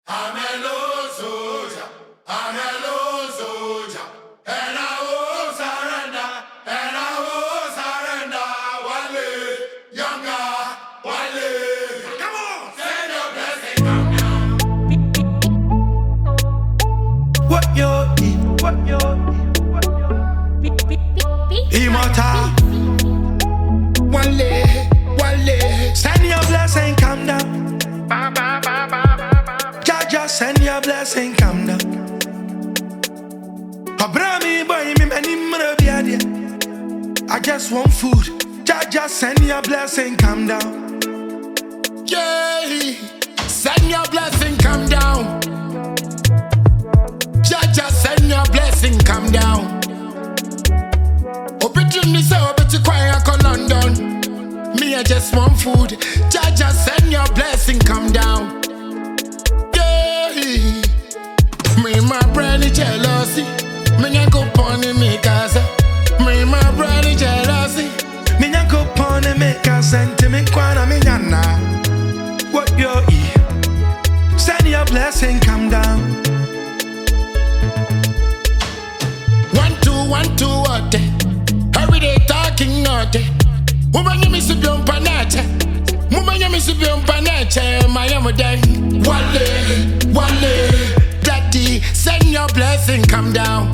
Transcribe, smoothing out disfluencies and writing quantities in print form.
I'm a low soldier, I'm a low soldier, and I won't surrender, and I won't surrender. Wale, younger, Wale. Come on, send your blessing, come down. What you eat, what you eat, Immortal. Wale, Wale. Send your blessing, come down. Jaja, send your blessing, come down. Abrami boy, me many marabiadia. I just want food. Jaja, send your blessing, come down. Yeah, send your blessing, come down. Jaja, send your blessing, come down. Opportunity say, obeti quiet, I London. Me, I just want food. Jaja, send your blessing, come down. Me my brother jealousy. Me nyanko pony me casa. Me my brother jealousy. Me nyanko pony me casa. Senti me kwana me nyana. What you eat? Send your blessing, come down. 1 2 what? Every day talking naughty. Woman you miss you on panache. Woman you miss you on panache. My am day. Wale, Wale. Daddy, send your blessing, come down.